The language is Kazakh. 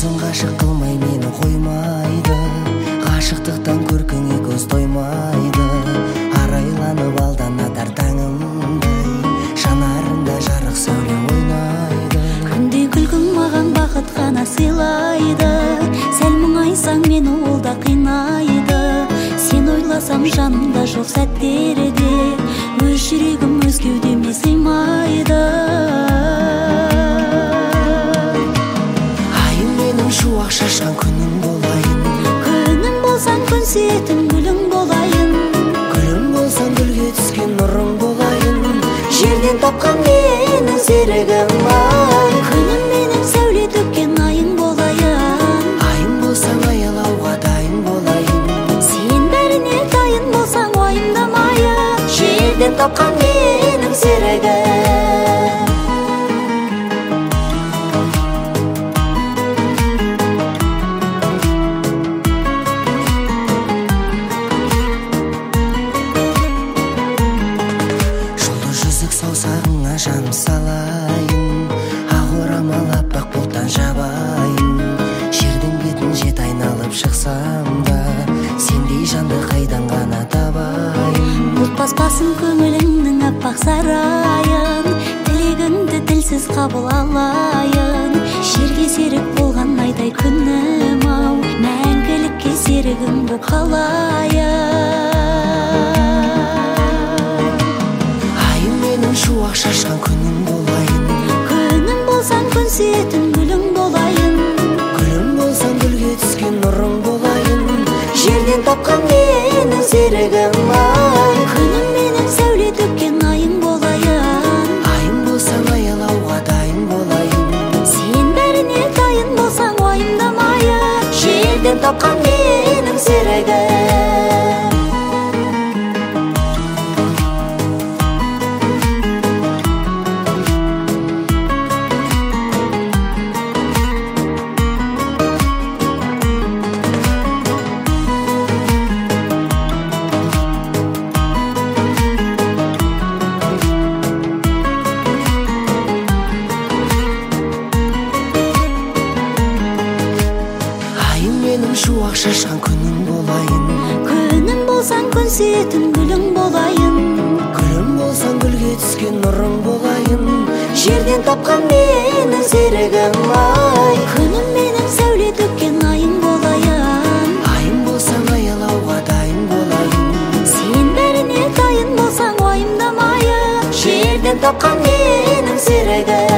өзүң гашык кылмай мени коймайды, гашыктыктан көркүңө көз тоймайды. Арайланып алдан атар таңымдай, шанарында жарык сөөлө ойнайды. Күндү күлгүң маган бакыт гана сыйлайды, сел мұңайсаң мени ол да кыйнайды. Сен ойласам жанымда жок сәттерде, өз жүрөгүм өз кеудеме сыймайды. Шуак шашқан күнің болайын, күнің болсаң күн сүйетін гүлің болайын, гүлің болсаң гүлге түскен нұрың болайын. Жерден тапқан менің серігім ай, күнім менің сәуле төккен айың болайын. Айың болсаң аялауға дайын болайын, сен бәріне дайын болсаң уайымдамайын. Жерден тапқан менің серігім. Саусағыңа жаным салайын, ақ орамал аппақ бұлттан жабайын. Жердің бетін жет айналып шықсам да, сендей жанды қайдан ғана табайын. Бұлт баспасын көңіліңнің аппақ сарайын, тілегіңді тілсіз қабыл алайын. Жерге серік болған айдай күнім ау, мәңгілікке серігім боп қалайын. Шуақ шашқан күнің болайын, күнің болсаң күн сүйетін гүлің болайын, гүлің болсаң гүлге түскен нұрың болайын. Жерден тапқан менің серігім ай, күнім менің сәуле төккен айың болайын. Айың болсаң аялауға дайын болайын, сен бәріне дайын болсаң уайымдамайын. Жерден тапқан менің серігім. Шуақ шашқан күнің болайын, күнің болсаң күн сүйетін гүлің болайын, гүлің болсаң гүлге түскен нұрың болайын. Жерден тапқан менің серігім ай, күнім менің сәуле төккен айың болайын. Айың болсаң аялауға дайын болайын, сен бәріне дайын болсаң уайымдамайын. Жерден тапқан менің серігім.